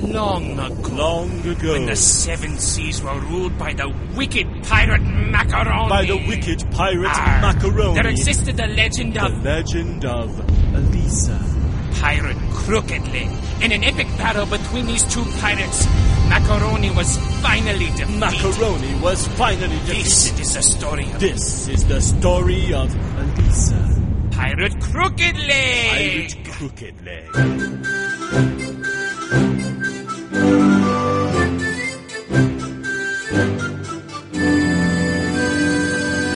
Long ago. Long ago. When the seven seas were ruled by the wicked pirate Macaroni. By the wicked pirate Macaroni. There existed the legend of... The legend of Elisa. Pirate Crooked Leg. In an epic battle between these two pirates, Macaroni was finally defeated. Macaroni was finally defeated. This is the story of... This is the story of Elisa. Pirate Crooked Leg. Pirate Crooked Leg.